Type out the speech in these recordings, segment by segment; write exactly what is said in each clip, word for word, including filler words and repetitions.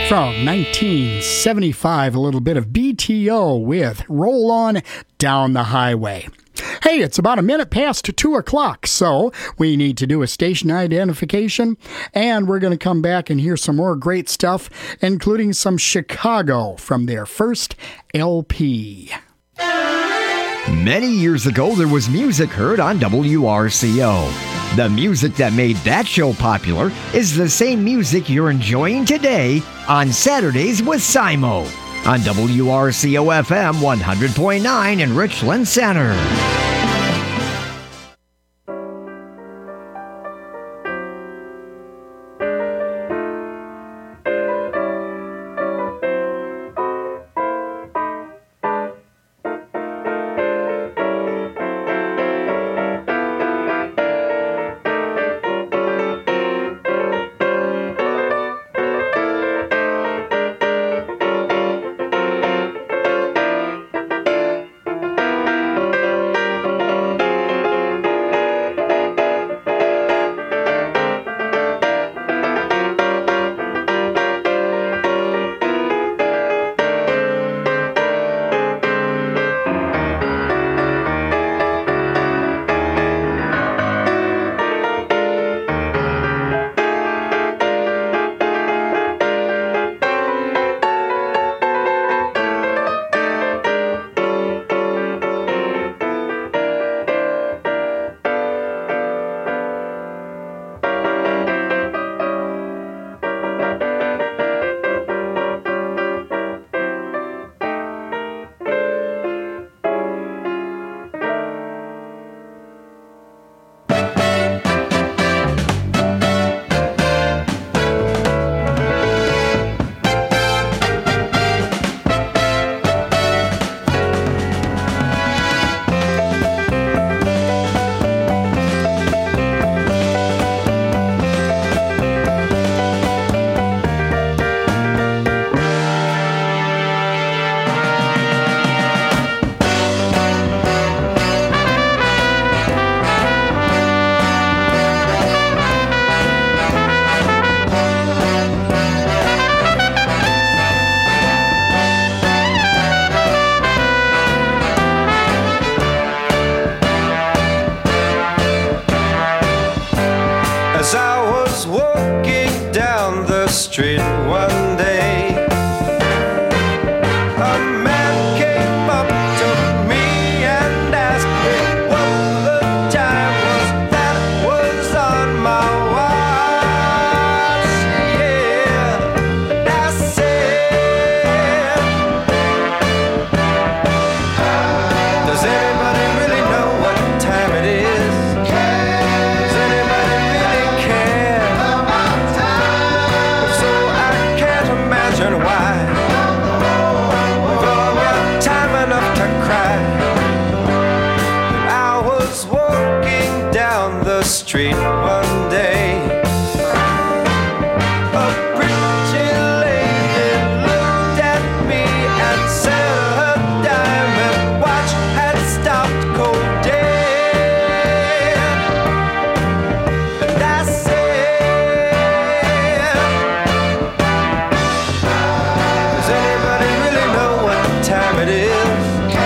From nineteen seventy-five, a little bit of B T O with Roll On Down the Highway. Hey, it's about a minute past two o'clock, so we need to do a station identification, and we're going to come back and hear some more great stuff, including some Chicago from their first L P. Many years ago, there was music heard on W R C O. The music that made that show popular is the same music you're enjoying today on Saturdays with Simo on W R C O F M one hundred point nine in Richland Center.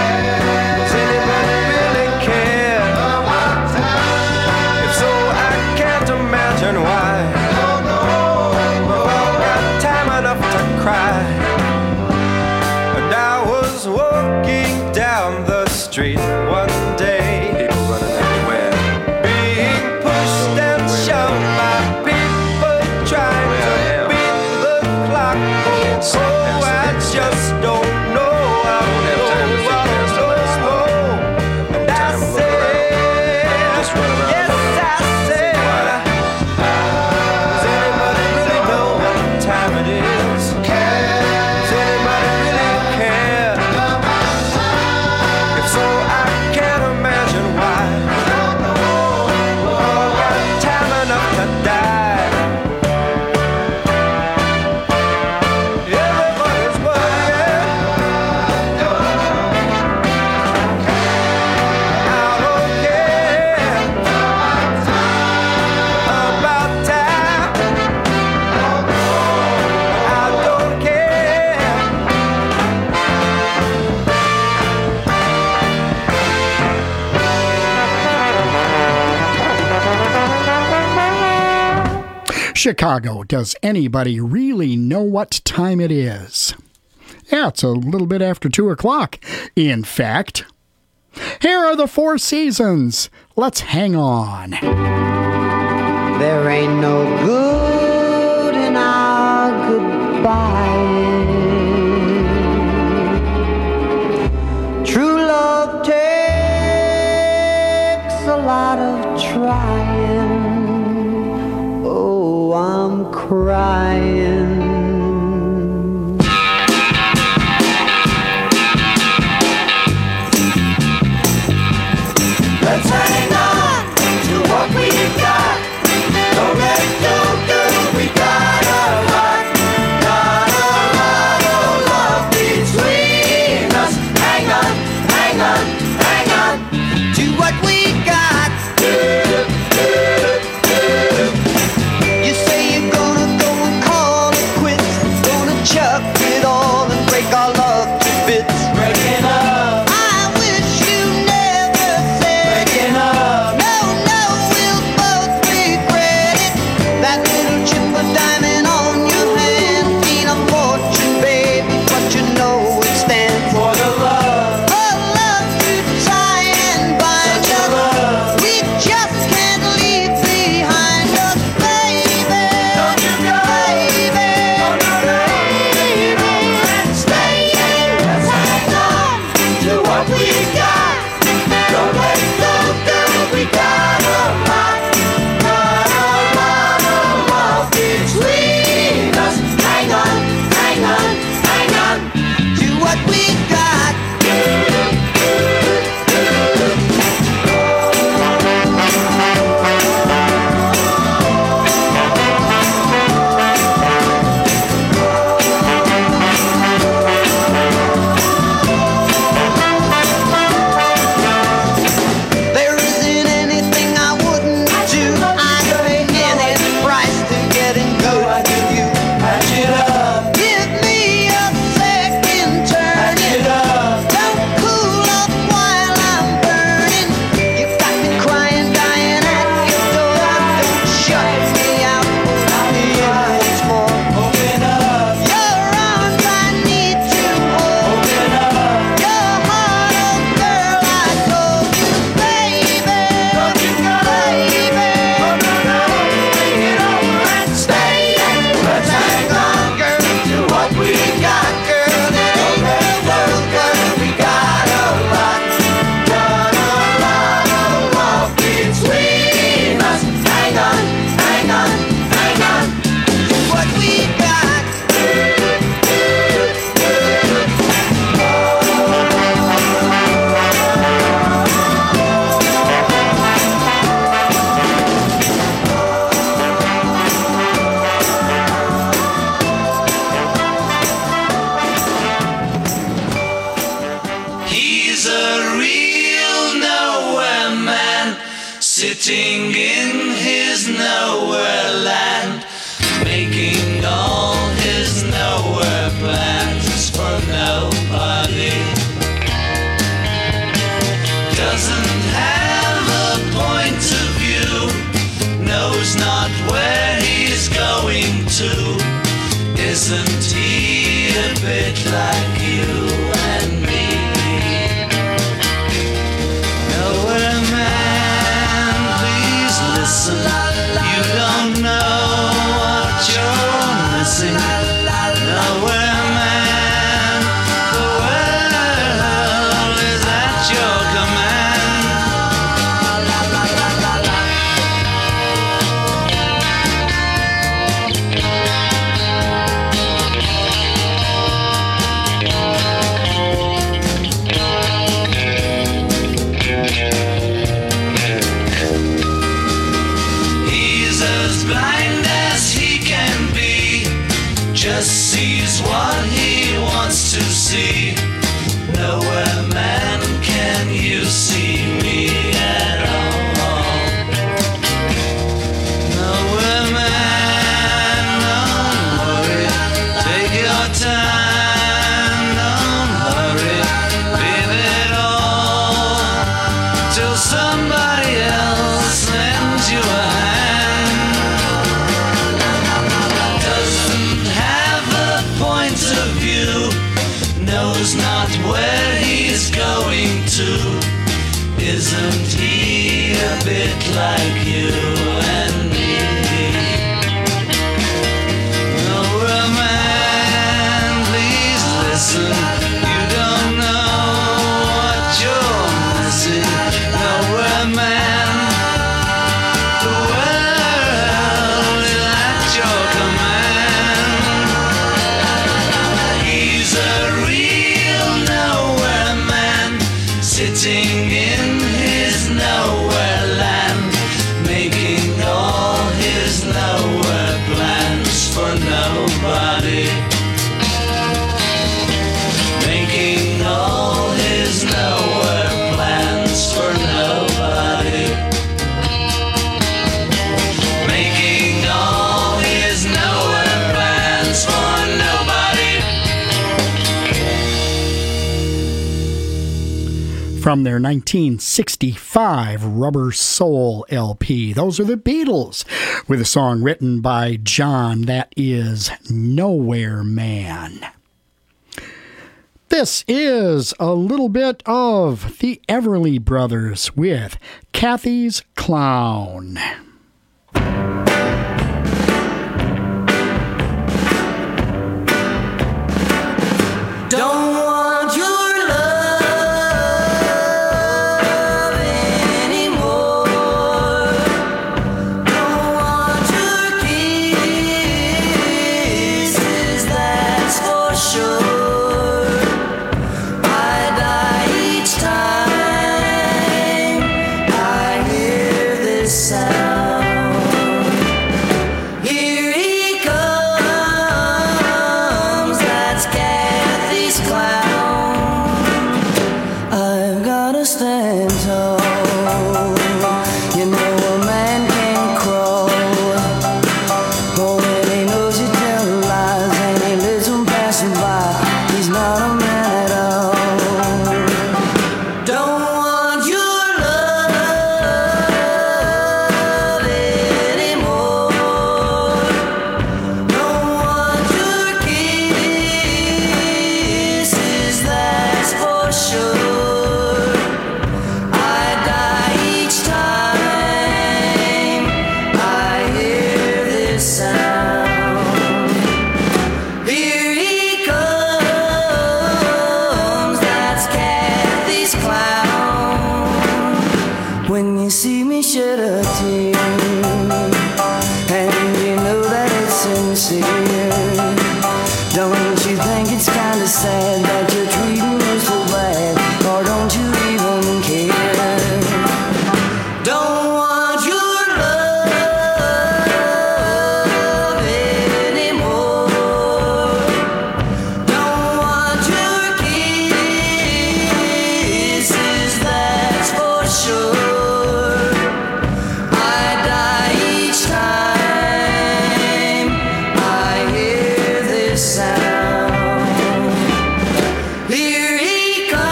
Does anybody really care? If so, I Chicago, does anybody really know what time it is? Yeah, it's a little bit after two o'clock, in fact. Here are the Four Seasons. Let's hang on. There ain't no good in our goodbye. True love takes a lot of trying. Oh, I'm crying. Let's hang on to what we got. Don't let go, girl, we got a lot. Got a lot of love between us. Hang on, hang on, hang on to what we got. You say you're gonna go and call it quits. Gonna chuck it all and break our love to bits. Breaking up. I wish you never said breaking up. No, no, we'll both regret it. That little chip of diamond on your hand ain't a fortune, baby, but you know it stands for the love. For love to tie and bind us. We just can't leave behind us, baby. Don't you go, baby. Don't you go, baby. Let's stay here. Let's hang on to what we got. Don't let go, girl. We got a lot. Got a lot of love between us. Hang on, hang on, hang on to what we got. There isn't anything I wouldn't do. I'd pay any price to getting good with you. Patch it up. Give me a second turn. Patch it up. Don't cool up while I'm burning. You got me crying, dying at your door. Don't shut me out. I'll be in once more. Open up. Your arms I need to hold. Open up. Your heart, oh girl, I told you, baby. Don't you go, baby. Open up. Bring it over and stay. Let's hang on, girl, to what we got, girl. It ain't the world, girl. We got a lot. Got a lot of love between us. Hang on, hang on, hang on to what we got. He's a real nowhere man, sitting in his nowhere land, making all his nowhere plans for nobody. Doesn't have a point of view, knows not where he's going to. Isn't he a bit like you and me? Nowhere man, please listen. You don't know what you're missing. Nowhere man, the world is at your command. He's as blind as he can be, just sees what he wants to see. Nowhere man, can you see me at all? Nowhere man, don't worry, take your time, don't hurry, leave it all till somebody else lends you a hand. Isn't he a bit like you and me? Nowhere man, please listen. You don't know what you're missing. Nowhere man, the world is at your command. He's a real nowhere man, sitting in his nowhere land, making all his nowhere plans for nobody. Making all his nowhere plans for nobody. Making all his nowhere plans for nobody. From their nineteen sixty-five Rubber Soul L P. Those are the Beatles with a song written by John that is Nowhere Man. This is a little bit of the Everly Brothers with Kathy's Clown. Don't want your love anymore. Don't want your kisses, that's for sure. I die each time I hear this sound. Here he comes, that's Kathy's clown. I've gotta stand tall. You know a man can crawl. Oh, and he knows you tell lies, and he lives on passing by. He's not a man at all. Don't want your love anymore. Don't want your kisses, that's for sure. I die each time I hear this sound. Here he comes, that's Kathy's clown. When you see me shed a tear, and you know that it's sincere, don't you think it's kinda sad that you're treating me so bad, or don't you even care? Don't want your love anymore. Don't want your kisses, that's for sure. I die each time I hear this sound. Here he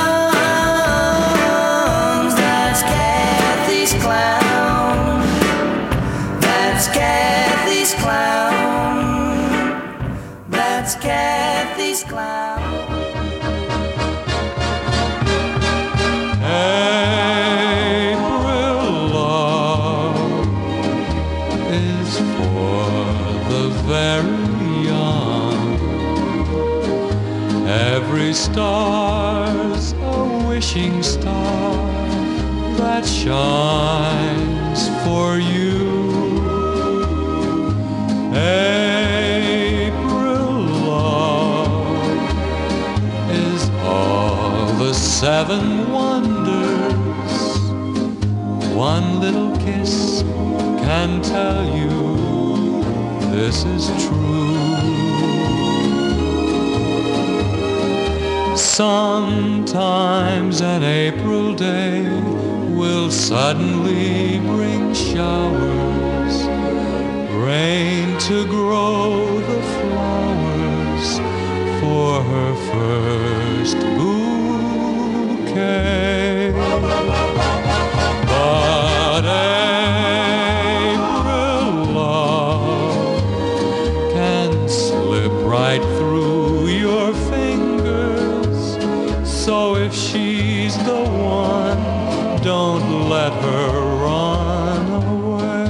comes, that's Kathy's clown. That's Kathy's clown. That's Kathy's clown. April love is for the very young. Every star's a wishing star that shines for you. April love is all the seven wonders. One little kiss can tell you this is true. Sometimes an April day will suddenly bring showers, rain to grow the flowers for her first bouquet. But April love can slip right through your fingers. So if she's the one, don't don't let her run away.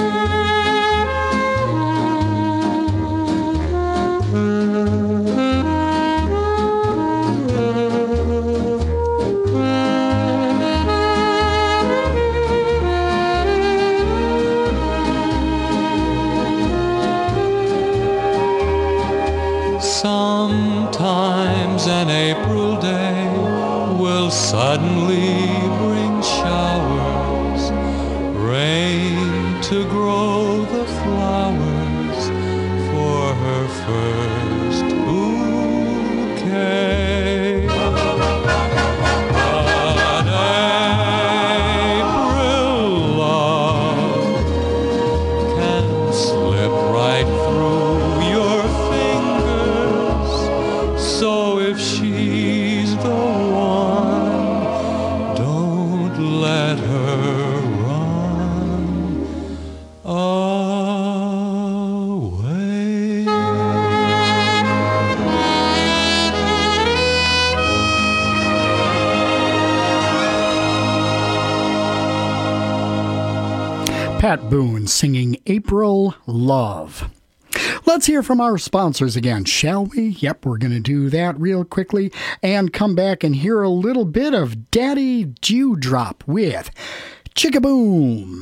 Sometimes an April day will suddenly bring showers, rain to grow the flowers for her first bouquet. But April love can slip right through your fingers, so if she's the one, don't let her run away. Pat Boone singing April Love. Let's hear from our sponsors again, shall we? Yep, we're going to do that real quickly and come back and hear a little bit of Daddy Dewdrop with Chickaboom.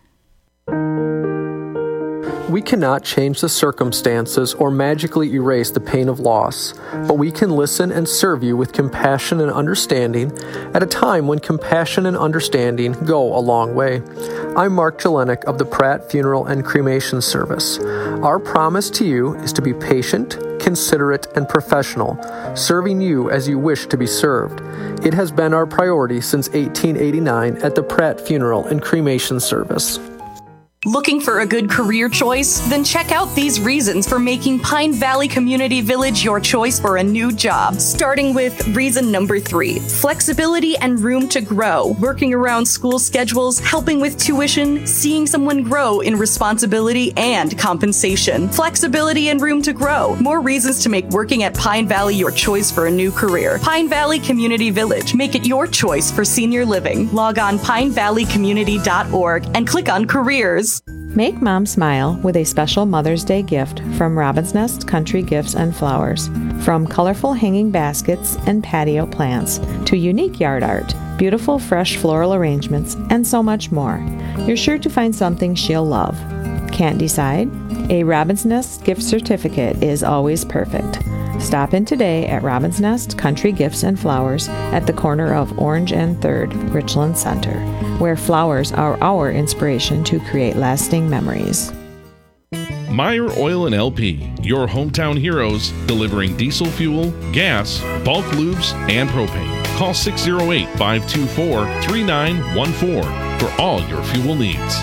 We cannot change the circumstances or magically erase the pain of loss, but we can listen and serve you with compassion and understanding at a time when compassion and understanding go a long way. I'm Mark Jelinek of the Pratt Funeral and Cremation Service. Our promise to you is to be patient, considerate, and professional, serving you as you wish to be served. It has been our priority since eighteen eighty-nine at the Pratt Funeral and Cremation Service. Looking for a good career choice? Then check out these reasons for making Pine Valley Community Village your choice for a new job. Starting with reason number three, flexibility and room to grow. Working around school schedules, helping with tuition, seeing someone grow in responsibility and compensation. Flexibility and room to grow. More reasons to make working at Pine Valley your choice for a new career. Pine Valley Community Village. Make it your choice for senior living. Log on pine valley community dot org and click on careers. Make Mom smile with a special Mother's Day gift from Robin's Nest Country Gifts and Flowers. From colorful hanging baskets and patio plants to unique yard art, beautiful fresh floral arrangements, and so much more, you're sure to find something she'll love. Can't decide? A Robin's Nest gift certificate is always perfect. Stop in today at Robin's Nest Country Gifts and Flowers at the corner of Orange and third, Richland Center, where flowers are our inspiration to create lasting memories. Meyer Oil and L P, your hometown heroes, delivering diesel fuel, gas, bulk lubes, and propane. Call six oh eight, five two four, three nine one four for all your fuel needs.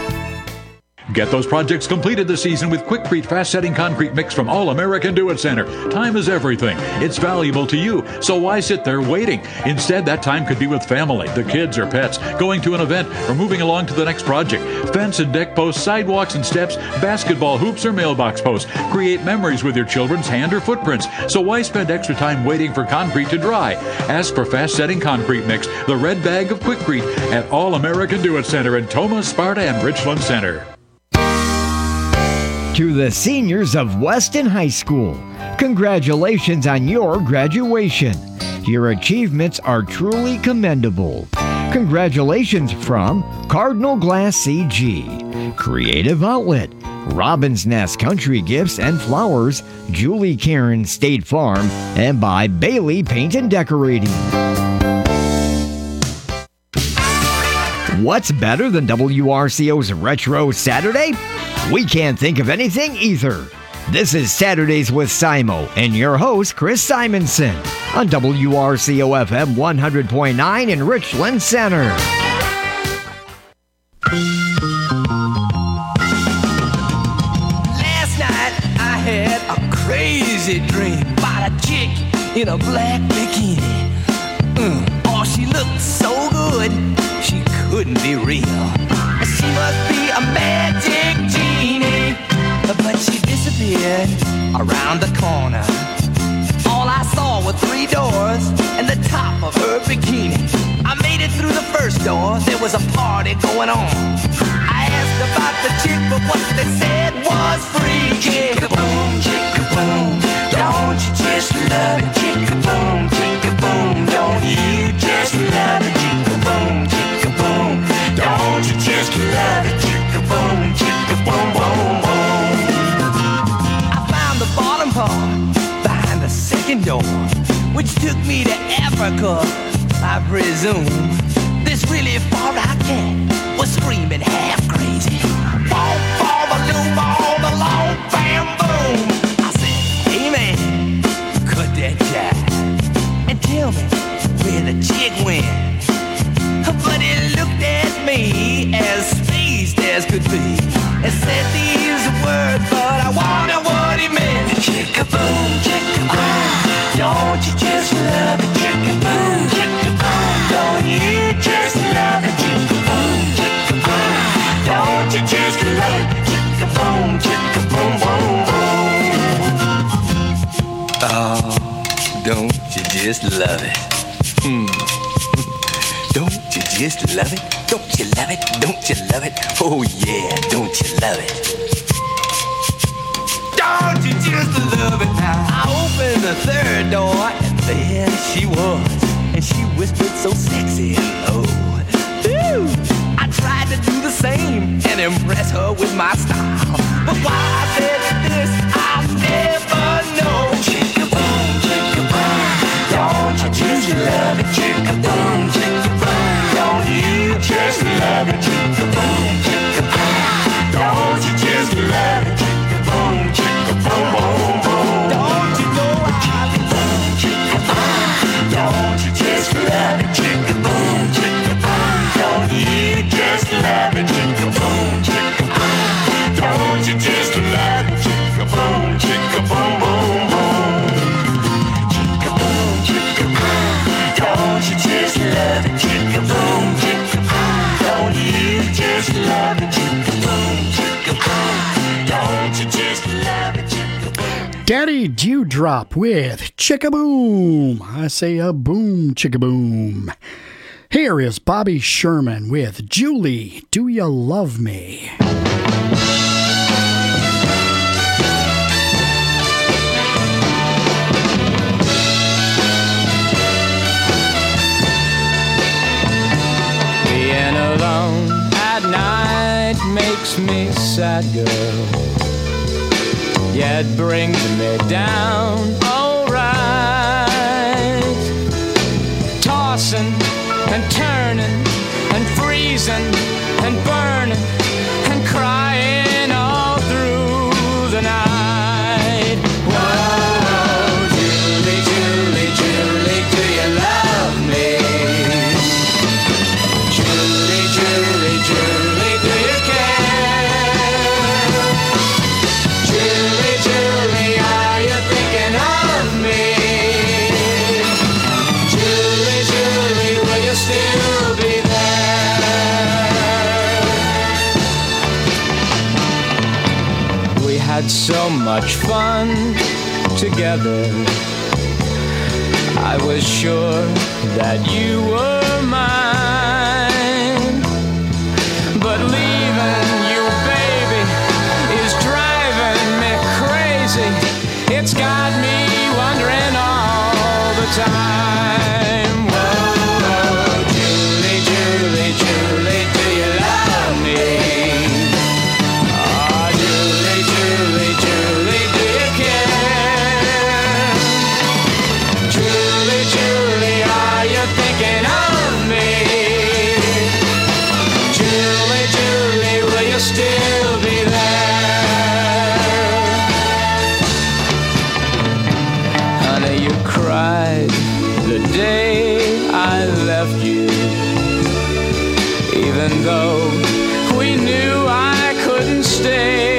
Get those projects completed this season with Quikrete fast-setting concrete mix from All American Do It Center. Time is everything. It's valuable to you, so why sit there waiting? Instead, that time could be with family, the kids or pets, going to an event, or moving along to the next project. Fence and deck posts, sidewalks and steps, basketball hoops or mailbox posts. Create memories with your children's hand or footprints. So why spend extra time waiting for concrete to dry? Ask for fast-setting concrete mix, the red bag of Quikrete, at All American Do It Center in Tomah, Sparta, and Richland Center. To the seniors of Weston High School, congratulations on your graduation. Your achievements are truly commendable. Congratulations from Cardinal Glass C G, Creative Outlet, Robin's Nest Country Gifts and Flowers, Julie Karen State Farm, and by Bailey Paint and Decorating. What's better than W R C O's Retro Saturday? We can't think of anything either. This is Saturdays with Simo and your host, Chris Simonson, on W R C O F M one hundred point nine in Richland Center. Last night I had a crazy dream about a chick in a black bikini. Mm. Oh, she looked so good, she couldn't be real. She must be a magic genie, but she disappeared around the corner. All I saw were three doors and the top of her bikini. I made it through the first door, there was a party going on. I asked about the chick, but what they said was free. Chick-a-boom, chick-a-boom, don't you just love it? Chick-a-boom, chick-a-boom, don't you just love it? Chick-a-boom, chick-a-boom, don't you just love it? Chick-a-boom, chick-a-boom, boom, boom. I found the bottom part behind the second door, which took me to Africa, I presume. This really far-out cat was screaming half crazy. Boom, boom, a loom, boom, a long bam, boom. I said, hey man, cut that jive and tell me where the chick went. But he looked at me as spaced as could be and said these words, but I wonder what he meant. Chick-a-boom, chick-a-boom, don't you just love it? Chick-a-boom, chick-a-boom, don't you just love it? Chick-a-boom, chick-a-boom, don't you just love it? Chick-a-boom, chick-a-boom, boom, boom. Oh, don't you just love it? Hmm. Don't you just love it? Don't you love it? Don't you love it? Oh yeah, don't you love it? Don't you just love it now? I opened the third door and there she was, and she whispered so sexy and low. Ooh, I tried to do the same and impress her with my style, but why I said this I'll never know. Chick-a-boom, chick-a-boom, don't you just love it? Chick-a-boom, chick-a-boom, don't you just love it? Chick-a-boom, chick-a-boom, don't you just love it? Chick-a-boom, chick-a-boom, boom, boom. Don't you know I boom, chick-a-boom, don't you just love it? Chick-a-boom, chick-a-boom, don't you just love it? Chick-a-boom, chick-a-boom, don't you just love it? Chick-a-boom, chick-a-boom, boom, boom. Chick-a-boom, chick-a-boom, don't you just love it? Chick-a-boom, chick-a-boom, don't you just love it? Chick-a-boom, chick-a-boom, don't you just love it? Chick-a-boom. Daddy Dewdrop with Chick-a-boom. I say a boom, chick-a-boom. Here is Bobby Sherman with Julie, Do You Love Me? Being alone at night makes me sad, girl, yet brings me down alright. Tossing and turning and freezing and burning and crying all through the night. Whoa, Julie, Julie, Julie, do you love me? Julie, Julie, Julie, do you care? Julie, Julie, are you thinking of me? Julie, Julie, will you still be there? We had so much fun together. I was sure that you were mine, but leaving you, baby, is driving me crazy. It's got me wondering all the time. Whoa, whoa, Julie, Julie, Julie, do you love me? Oh, Julie, Julie, Julie, do you care? Julie, Julie, are you thinking of me? Julie, Julie, will you still be there? Honey, you cried the day I left you, even though we knew I couldn't stay.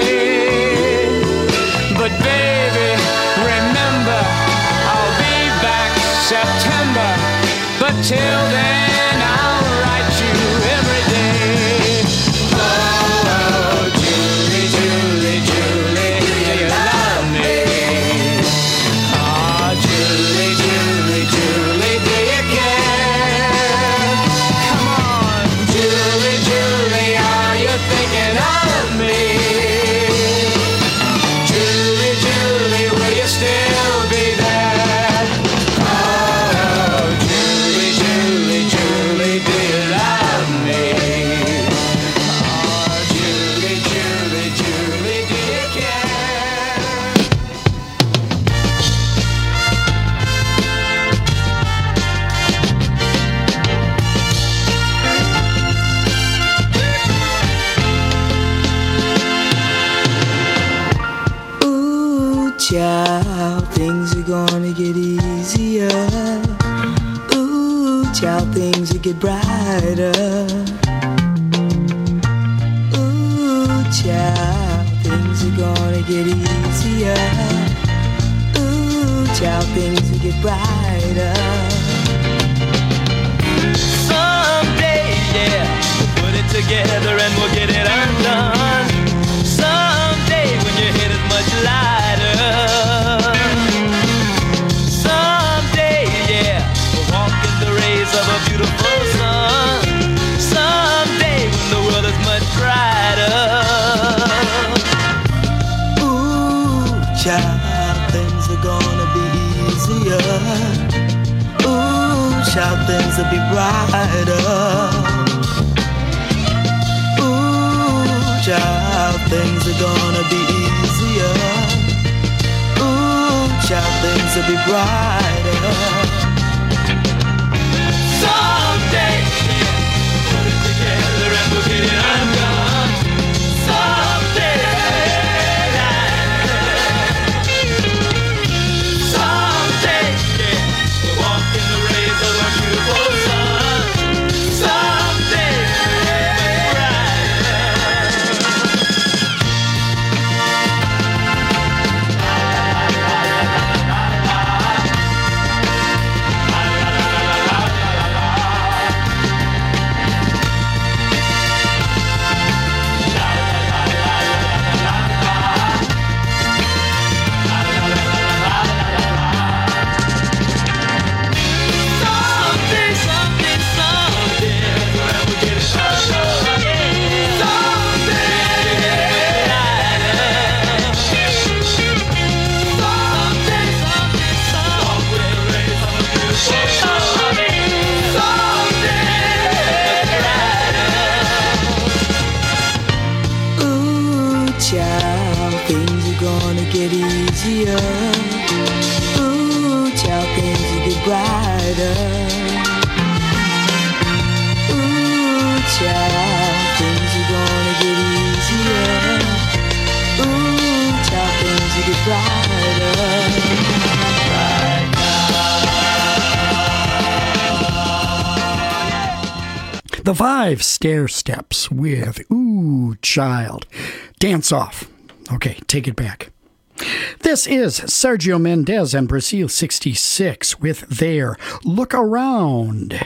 But baby, remember, I'll be back September, but till then I'll write you every day. Oh, oh, Julie, Julie, Julie, do you love me? Oh, Julie, Julie, Julie, do you care? Come on, child, things will get brighter. Ooh, child, things are gonna get easier. Ooh, child, things will get brighter. Someday, yeah, we'll put it together and we'll get it undone. Someday when your head is much lighter. Someday, yeah, we'll walk in the rays of a beautiful sun. Someday when the world is much brighter. Ooh, child, things are gonna be easier. Ooh, child, things will be brighter. Child, things are gonna be easier. Ooh, child, things will be brighter. Someday, put it together and we'll get it undone. Someday, someday, yeah, we'll walk in the rays of a beautiful sun. Someday. Get easier. Ooh, child, things will get brighter. Ooh, child, things are gonna get easier. Ooh, child, things will get brighter. The Five Stair Steps with Ooh, Child. Dance off. Okay, take it back. This is Sergio Mendes and Brazil sixty-six with their Look Around.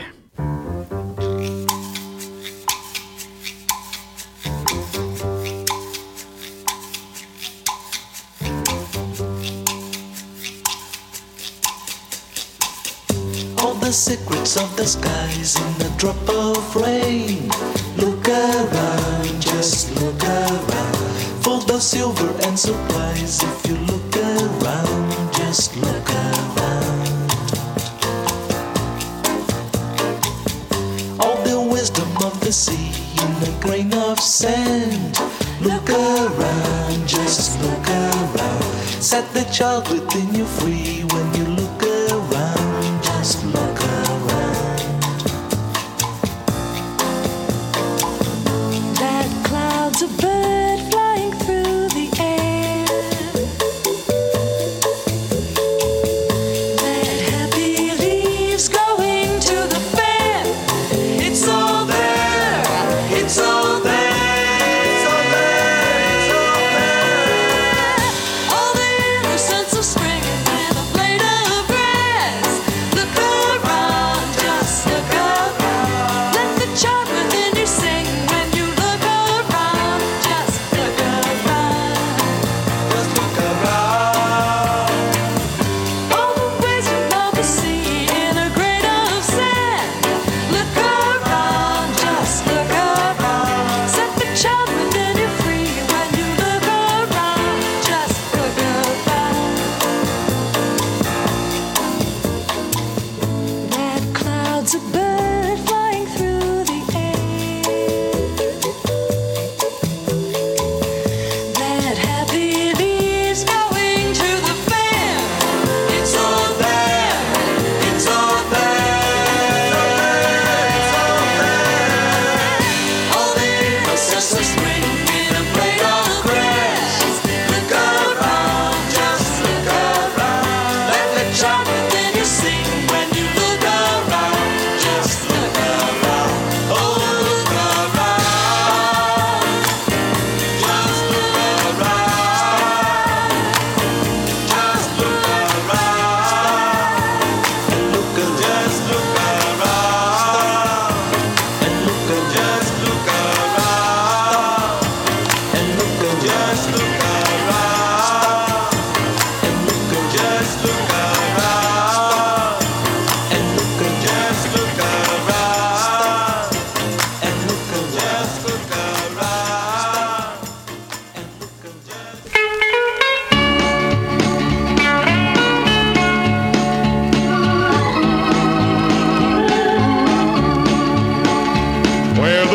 All the secrets of the skies in a drop of rain. Look around, just look around. For the silver and supplies, if you look around, just look around. All the wisdom of the sea in a grain of sand. Look around, just look around. Set the child within you free when you look around, just look around. That cloud's a bird flying through the air. That happy leaves going to the fair. It's all there, it's all there, it's all there, it's all there. All the innocence of spring and the play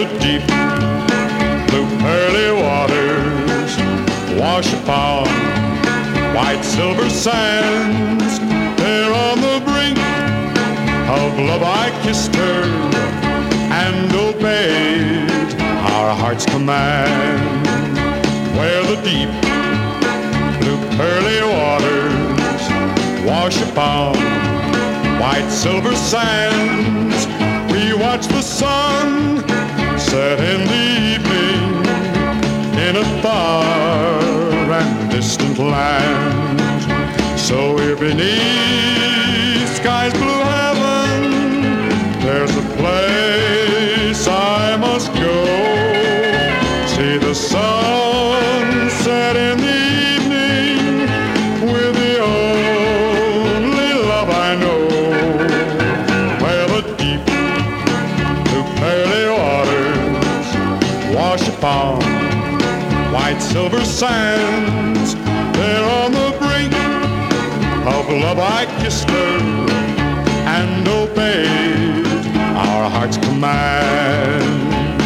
the deep blue pearly waters wash upon white silver sands. There on the brink of love I kissed her and obeyed our heart's command. Where the deep blue pearly waters wash upon white silver sands, we watch the sun set in the evening in a far and distant land. So here beneath sky's blue heaven, there's a place I must go. See the sun set in the evening with the only love I know. Where the deep blue pearly waters wash upon white silver sands. There on the brink of love I kissed her and obeyed our heart's command.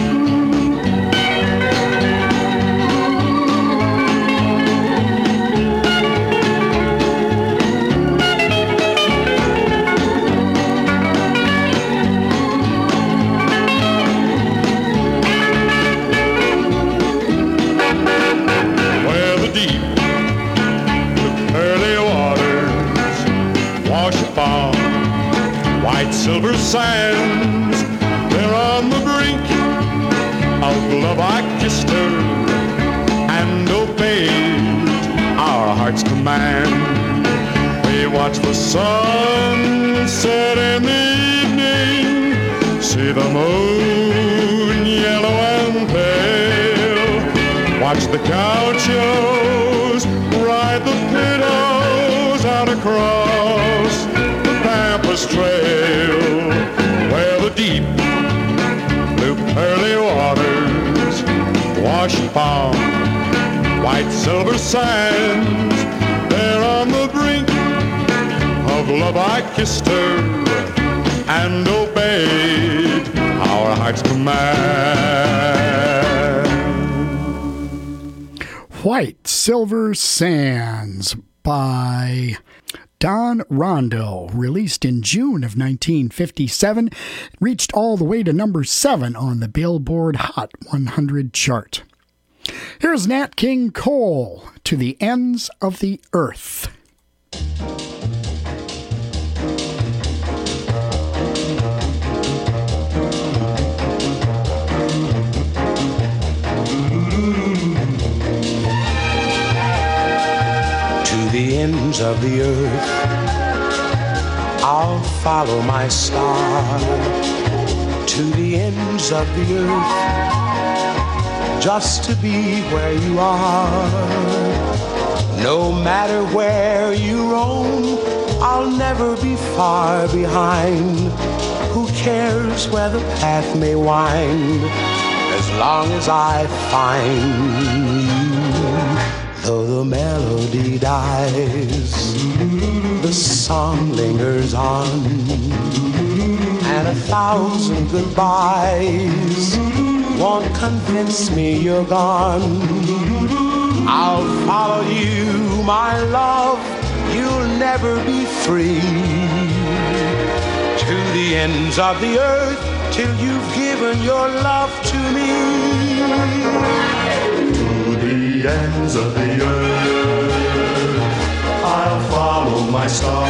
White silver sands, there on the brink of love I kissed her and obeyed our heart's command. We watch the sun set in the evening, see the moon yellow and pale, watch the gauchos ride the pillows out across Pampas Trail, where the deep blue pearly waters wash upon white silver sands. There on the brink of love I kissed her and obeyed our heart's command. White Silver Sands by Don Rondo, released in June of nineteen fifty-seven, it reached all the way to number seven on the Billboard Hot one hundred chart. Here's Nat King Cole, To the Ends of the Earth. The ends of the earth, I'll follow my star. To the ends of the earth, just to be where you are. No matter where you roam, I'll never be far behind. Who cares where the path may wind, as long as I find you. Though the melody dies, the song lingers on, and a thousand goodbyes won't convince me you're gone. I'll follow you, my love, you'll never be free. To the ends of the earth, till you've given your love to me. The ends of the earth, I'll follow my star.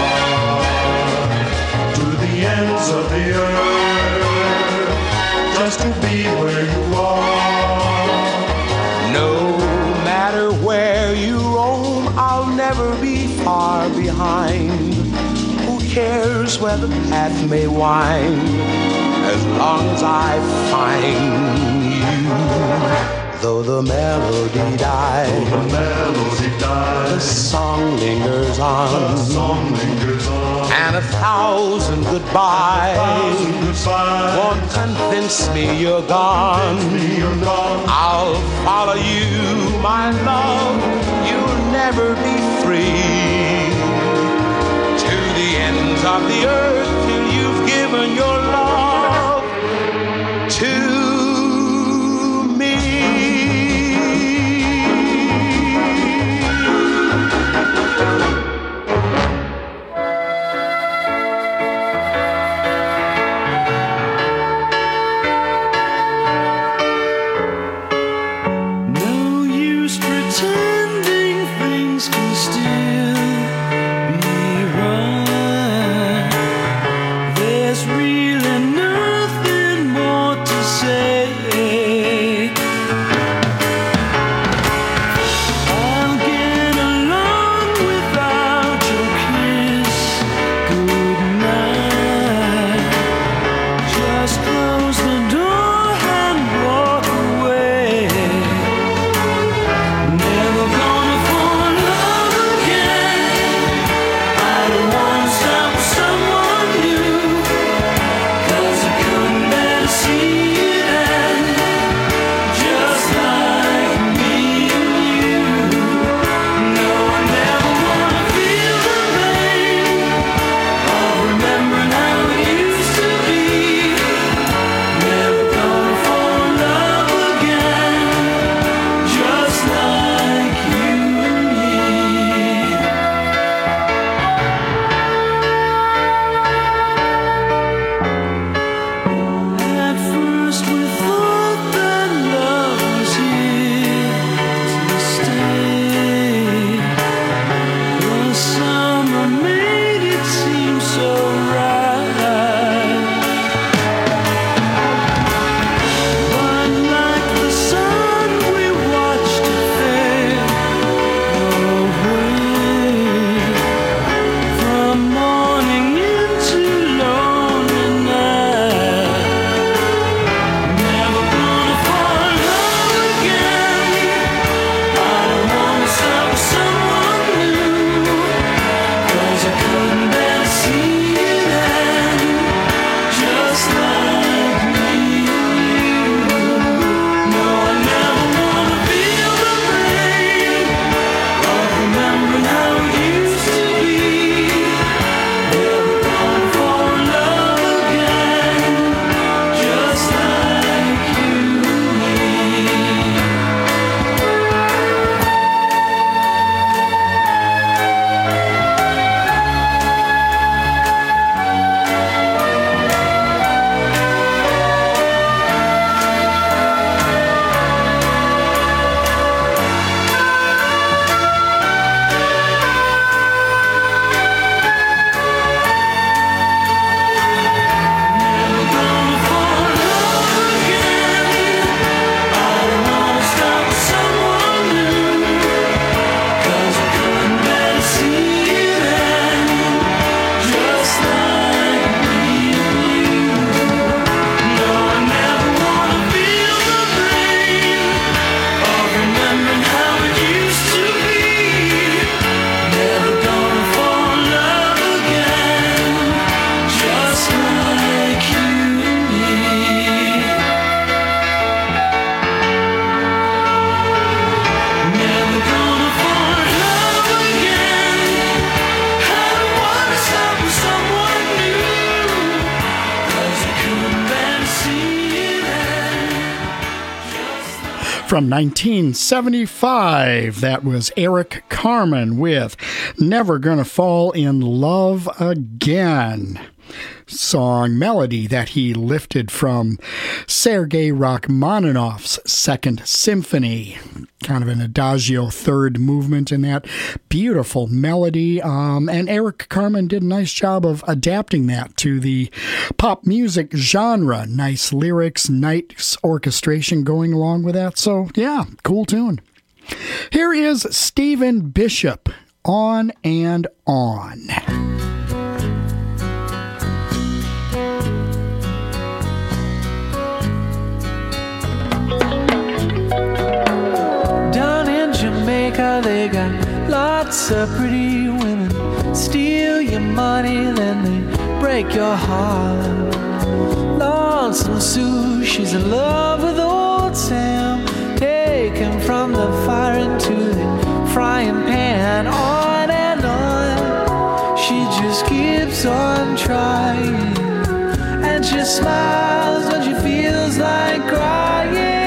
To the ends of the earth, just to be where you are. No matter where you roam, I'll never be far behind. Who cares where the path may wind, as long as I find you. Though the melody dies, Though the melody dies, the song lingers on, the song lingers on, and a thousand goodbyes, a thousand goodbyes won't convince me you're gone. Convince me you're gone. I'll follow you, my love, you'll never be free. To the ends of the earth, till you've given your love to From nineteen seventy-five, that was Eric Carmen with Never Gonna Fall in Love Again. Song melody that he lifted from Sergei Rachmaninoff's Second Symphony. Kind of an adagio third movement in that beautiful melody. Um, and Eric Carmen did a nice job of adapting that to the pop music genre. Nice lyrics, nice orchestration going along with that. So, yeah, cool tune. Here is Stephen Bishop, On and On. They got lots of pretty women, steal your money, then they break your heart. Lonesome Sue, she's in love with old Sam, take him from the fire into the frying pan. On and on, she just keeps on trying, and she smiles when she feels like crying.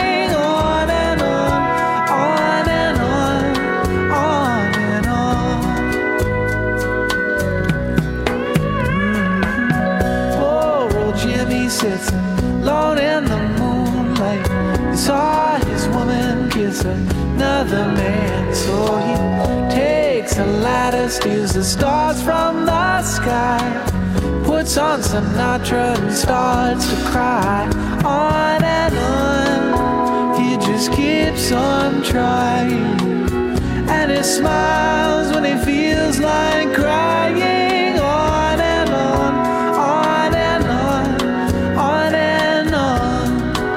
Sits alone in the moonlight. He saw his woman kiss another man, so he takes a ladder, steals the stars from the sky, puts on Sinatra and starts to cry. On and on, he just keeps on trying, and he smiles when he feels like crying. On and on, on and on, on and on.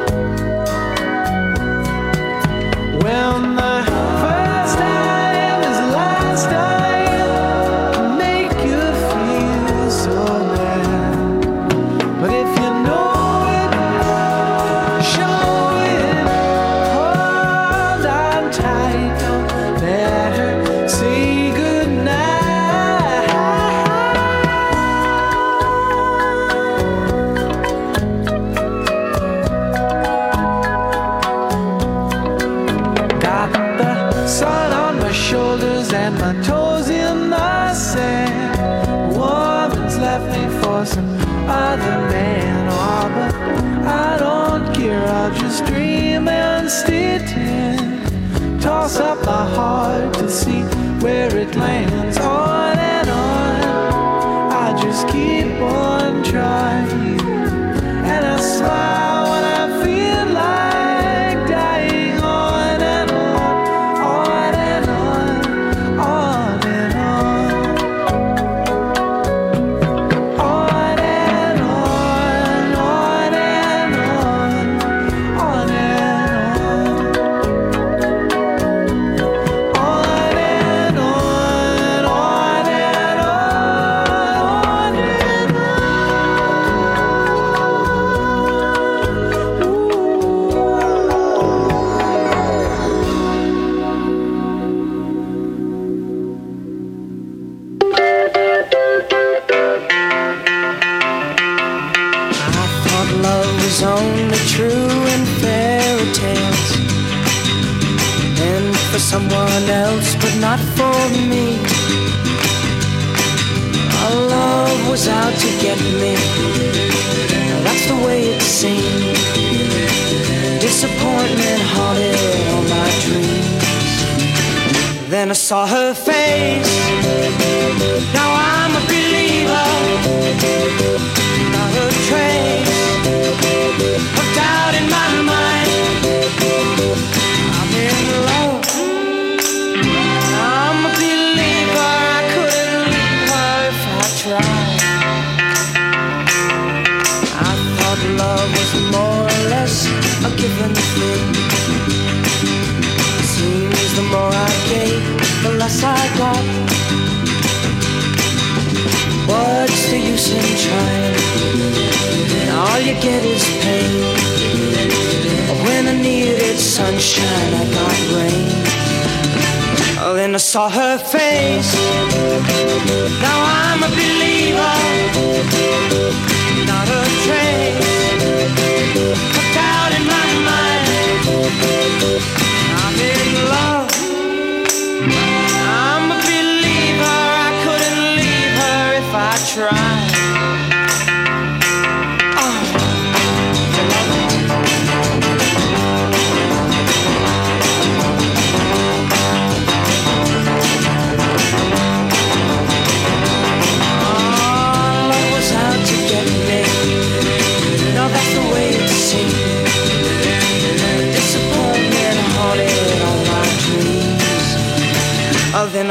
When the first time is the last time, make you feel so bad. But if you know it, show it, hold on tight, don't let her say goodnight. Got the sun on my shoulders and my toes in the sand. Woman's left me for some other man. Oh, but I don't care, I'll just dream and stay tin. Toss up my heart to see where it lands. On and on, I just keep on trying, and I smile when I feel like dying. On and on, on and on, on and on. On and on, on and on, on and on. On and on, on and on, on and I thought love was only true in fairy tales, and for someone else, but not for me. Our love was out to get me, that's the way it seemed. Disappointment haunted all my dreams. Then I saw her face, now I'm a believer. Not a trace of doubt in my mind. I'm in love, I'm a believer. I couldn't leave her if I tried. I thought love was more or less a given thing. Seems the more I gave, the less I got. What's the use in trying? All you get is pain. When I needed sunshine, I got rain. Oh, then I saw her face, now I'm a believer. Not a trace of doubt in my mind.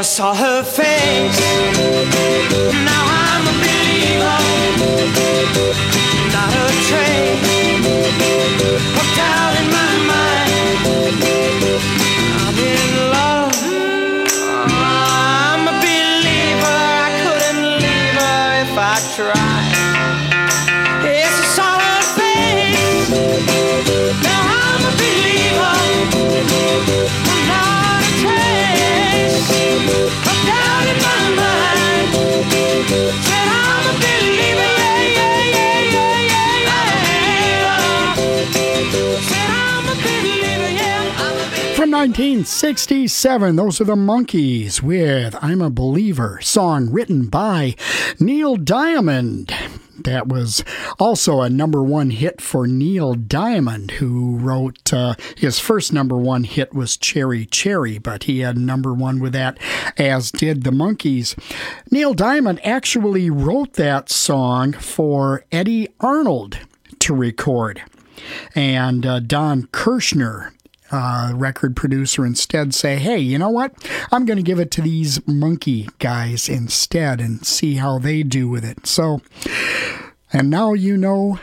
saw her face. Now I'm a believer, not a trace of doubt in my mind. I'm in love. I'm a believer. I couldn't leave her if I tried. Yes, I saw her face. Now I'm a believer, not a trace of doubt in my mind. Said I'm a believer, yeah, yeah, yeah, yeah, yeah. Said I'm a believer, yeah, I'm a believer. From nineteen sixty-seven, those are the Monkees with I'm a Believer, song written by Neil Diamond. That was also a number one hit for Neil Diamond, who wrote uh, his first number one hit was Cherry Cherry, but he had number one with that, as did the Monkees. Neil Diamond actually wrote that song for Eddie Arnold to record, and uh, Don Kirshner, Uh, record producer, instead say, hey, you know what? I'm going to give it to these Monkee guys instead and see how they do with it. So, and now you know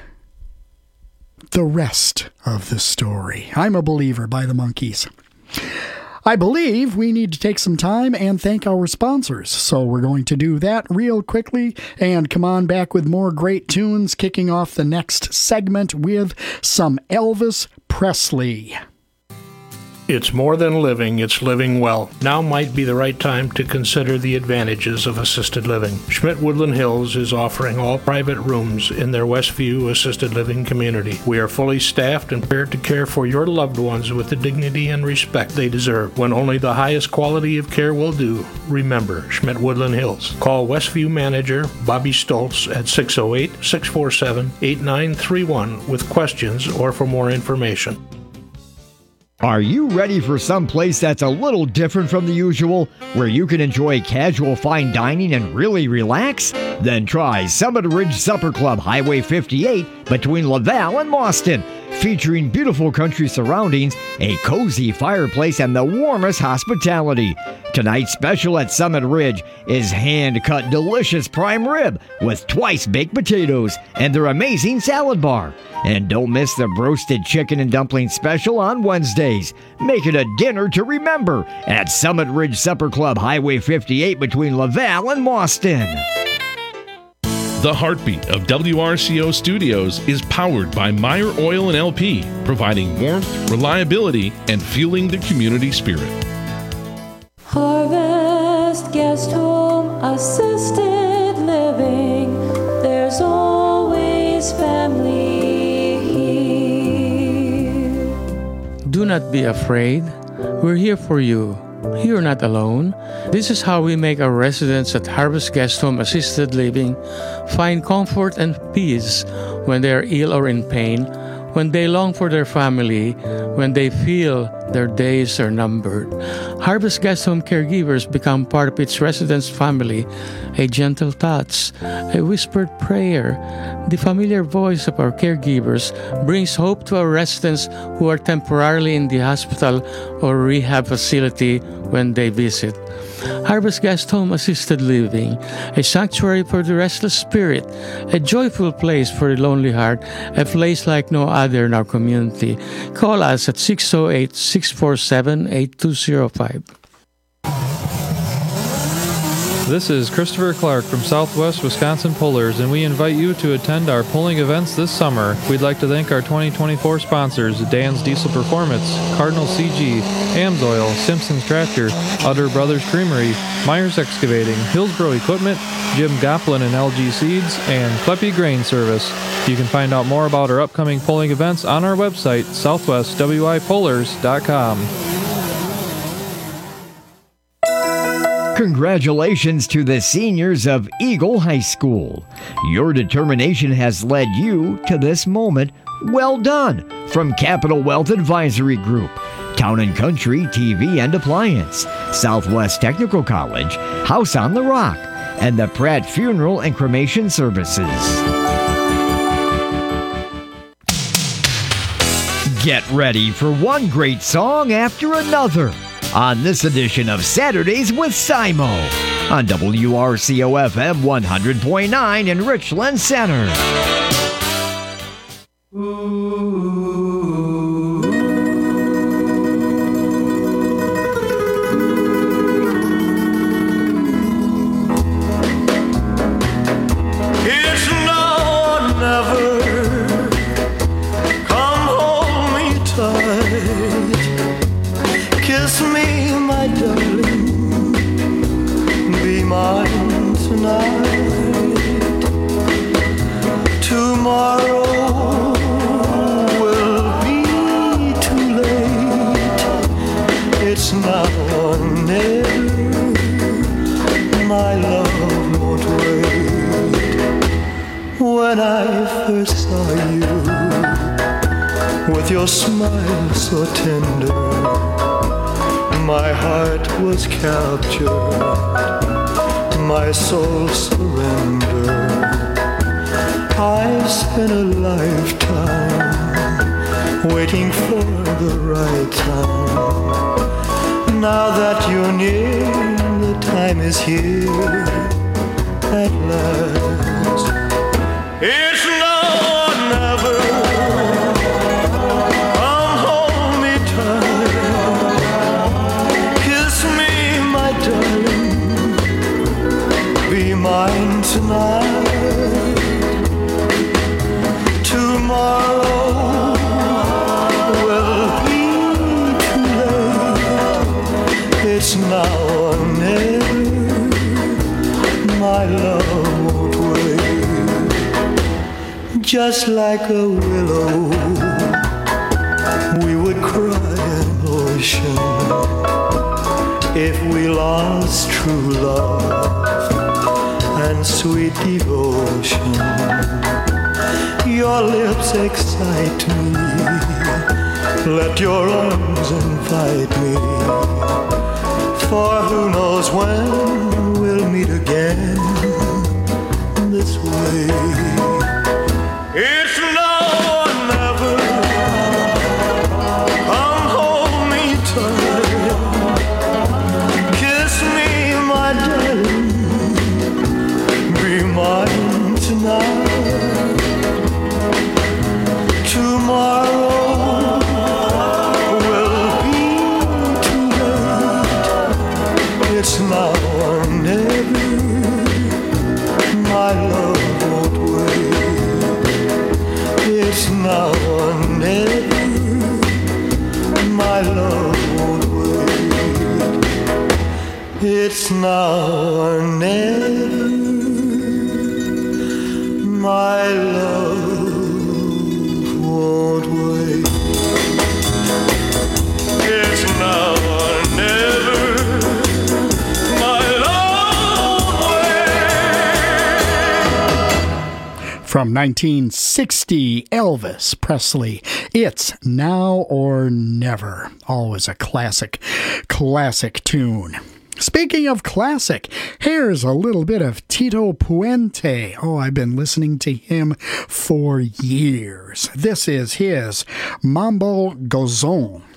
the rest of the story. I'm a Believer by the Monkees. I believe we need to take some time and thank our sponsors. So we're going to do that real quickly and come on back with more great tunes, kicking off the next segment with some Elvis Presley. It's more than living, it's living well. Now might be the right time to consider the advantages of assisted living. Schmidt Woodland Hills is offering all private rooms in their Westview assisted living community. We are fully staffed and prepared to care for your loved ones with the dignity and respect they deserve. When only the highest quality of care will do, remember Schmidt Woodland Hills. Call Westview manager Bobby Stoltz at six oh eight, six four seven, eight nine three one with questions or for more information. Are you ready for some place that's a little different from the usual, where you can enjoy casual fine dining and really relax? Then try Summit Ridge Supper Club, Highway fifty-eight, between Laval and Mauston. Featuring beautiful country surroundings, a cozy fireplace, and the warmest hospitality. Tonight's special at Summit Ridge is hand-cut delicious prime rib with twice baked potatoes and their amazing salad bar. And don't miss the roasted chicken and dumpling special on Wednesdays. Make it a dinner to remember at Summit Ridge Supper Club, Highway fifty-eight, between Laval and Mauston. The heartbeat of W R C O Studios is powered by Meyer Oil and L P, providing warmth, reliability, and fueling the community spirit. Harvest Guest Home Assisted Living. There's always family here. Do not be afraid. We're here for you. You're not alone. This is how we make our residents at Harvest Guest Home Assisted Living find comfort and peace when they are ill or in pain, when they long for their family, when they feel their days are numbered. Harvest Guest Home caregivers become part of its residents' family. A gentle touch, a whispered prayer, the familiar voice of our caregivers brings hope to our residents who are temporarily in the hospital or rehab facility when they visit. Harvest Guest Home Assisted Living, a sanctuary for the restless spirit, a joyful place for the lonely heart, a place like no other in our community. Call us at six oh eight, six four seven, eight two oh five. This is Christopher Clark from Southwest Wisconsin Pullers, and we invite you to attend our pulling events this summer. We'd like to thank our twenty twenty-four sponsors, Dan's Diesel Performance, Cardinal C G, Amsoil, Simpson's Tractor, Utter Brothers Creamery, Myers Excavating, Hillsboro Equipment, Jim Goplin and L G Seeds, and Kleppe Grain Service. You can find out more about our upcoming pulling events on our website, southwest w i pullers dot com. Congratulations to the seniors of Eagle High School. Your determination has led you to this moment. Well done from Capital Wealth Advisory Group, Town and Country T V and Appliance, Southwest Technical College, House on the Rock, and the Pratt Funeral and Cremation Services. Get ready for one great song after another. on this edition of Saturdays with Simo on W R C O F M one hundred point nine in Richland Center. It's now or never. Come hold me tight. Kiss me, my darling. Be mine tonight. Tomorrow will be too late. It's now or never. My love won't wait. When I first saw you, with your smile so tender, my heart was captured, my soul surrendered. I spent a lifetime waiting for the right time. Now that you're near, the time is here at last. It's now or never. Come hold me tight. Kiss me, my darling. Be mine tonight. Tomorrow will be too late. It's now or never. My love won't wait. Just like a willow, we would cry an ocean if we lost true love and sweet devotion. Your lips excite me, let your arms invite me, for who knows when we'll meet again this way. It's now or never. Come hold me tight. Kiss me, my darling. Be mine tonight. Tomorrow will be too late. It's now or never. My love won't wait. It's now or never. My love won't wait. It's now or never. My love won't wait. It's now or never. My love won't wait. From nineteen sixty, Elvis Presley, It's Now or Never. Always a classic, classic tune. Speaking of classic, here's a little bit of Tito Puente. Oh, I've been listening to him for years. This is his Mambo Gozon.